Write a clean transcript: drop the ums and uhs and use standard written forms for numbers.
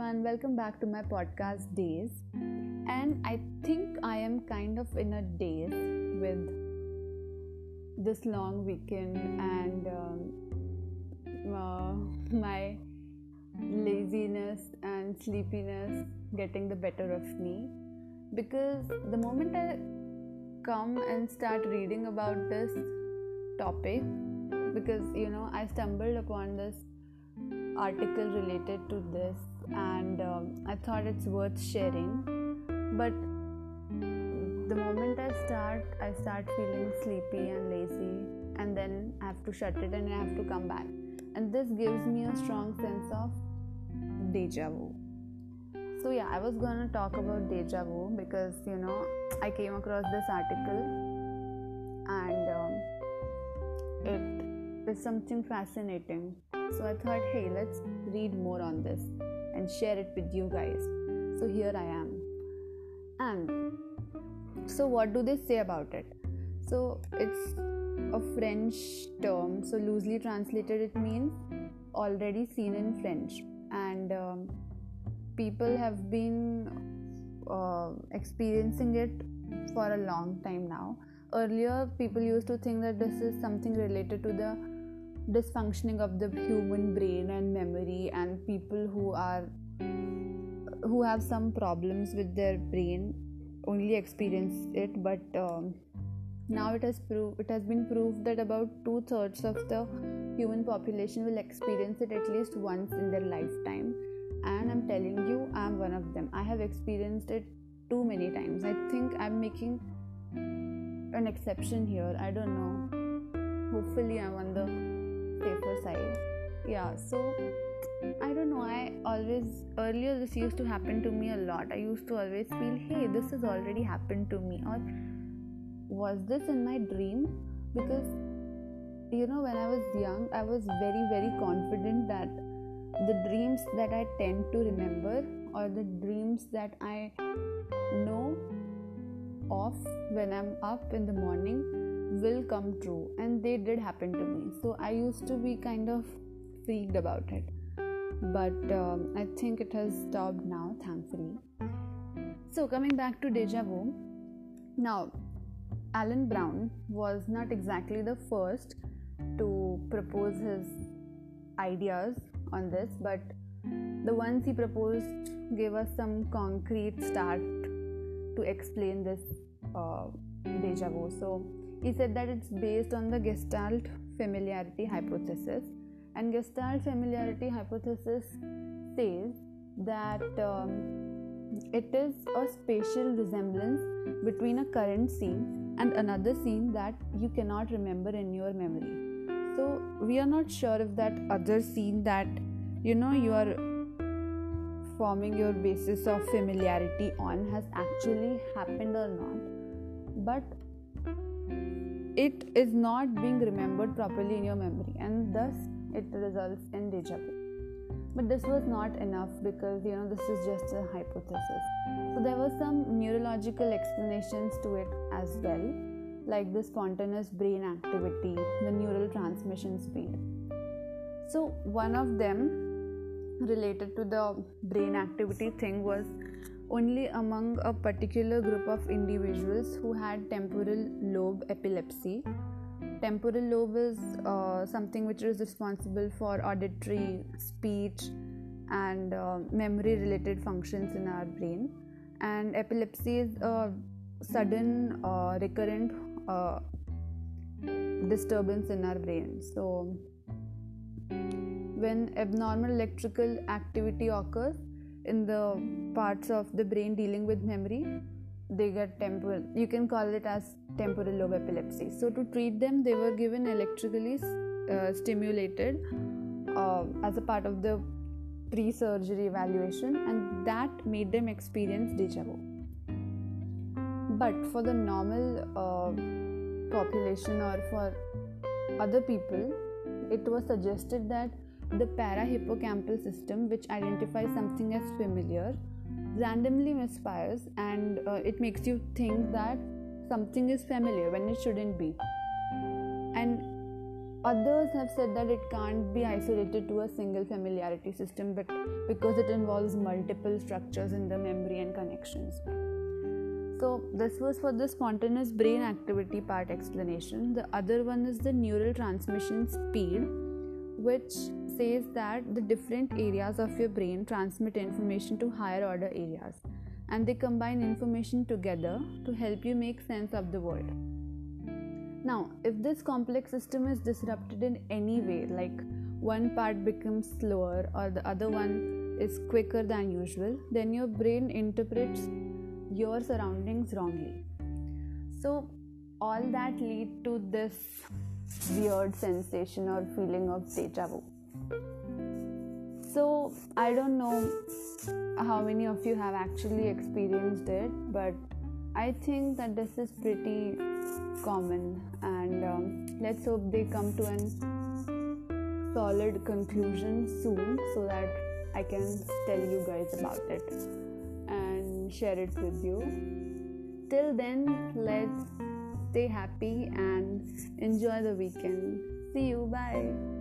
everyone, welcome back to my podcast Days. And I think I am kind of in a daze with this long weekend and my laziness and sleepiness getting the better of me. Because the moment I come and start reading about this topic, because I stumbled upon this article related to this and I thought it's worth sharing, but the moment I start feeling sleepy and lazy, and then I have to shut it and I have to come back, and this gives me a strong sense of deja vu. So yeah, I was gonna talk about deja vu because I came across this article and it is something fascinating. So I thought, hey, let's read more on this and share it with you guys. So here I am. And so what do they say about it? So it's a French term. So loosely translated, it means already seen in French. And people have been experiencing it for a long time now. Earlier, people used to think that this is something related to the dysfunctioning of the human brain and memory, and people who have some problems with their brain only experience it. But now it has been proved that about 2/3 of the human population will experience it at least once in their lifetime. And I'm telling you, I'm one of them. I have experienced it too many times. I think I'm making an exception here. I don't know. Hopefully I'm on the safer side. Yeah, so I don't know, earlier this used to happen to me a lot. I used to always feel, hey, this has already happened to me, or was this in my dream? Because when I was young, I was very, very confident that the dreams that I tend to remember, or the dreams that I know of when I'm up in the morning, will come true, and they did happen to me. So I used to be kind of freaked about it, but I think it has stopped now, thankfully. So coming back to deja vu, now Alan Brown was not exactly the first to propose his ideas on this, but the ones he proposed gave us some concrete start to explain this deja vu. So he said that it's based on the Gestalt familiarity hypothesis, and Gestalt familiarity hypothesis says that it is a spatial resemblance between a current scene and another scene that you cannot remember in your memory. So we are not sure if that other scene that you are forming your basis of familiarity on has actually happened or not, but it is not being remembered properly in your memory, and thus it results in deja vu. But this was not enough, because this is just a hypothesis. So there were some neurological explanations to it as well, like the spontaneous brain activity, the neural transmission speed. So one of them related to the brain activity thing was only among a particular group of individuals who had temporal lobe epilepsy. Temporal lobe is something which is responsible for auditory, speech, and memory related functions in our brain. And epilepsy is a sudden recurrent disturbance in our brain. So when abnormal electrical activity occurs in the parts of the brain dealing with memory, they get temporal. You can call it as temporal lobe epilepsy. So to treat them, they were given electrically stimulated as a part of the pre-surgery evaluation, and that made them experience deja vu. But for the normal population, or for other people, it was suggested that the parahippocampal system, which identifies something as familiar, randomly misfires, and it makes you think that something is familiar when it shouldn't be. And Others have said that it can't be isolated to a single familiarity system, but because it involves multiple structures in the memory and connections. So this was for the spontaneous brain activity part explanation. The other one is the neural transmission speed, which says that the different areas of your brain transmit information to higher order areas, and they combine information together to help you make sense of the world. Now, if this complex system is disrupted in any way, like one part becomes slower or the other one is quicker than usual, then your brain interprets your surroundings wrongly. So all that lead to this weird sensation or feeling of deja vu. So I don't know how many of you have actually experienced it, but I think that this is pretty common, and let's hope they come to an solid conclusion soon so that I can tell you guys about it and share it with you. Till then, let's stay happy and enjoy the weekend. See you. Bye.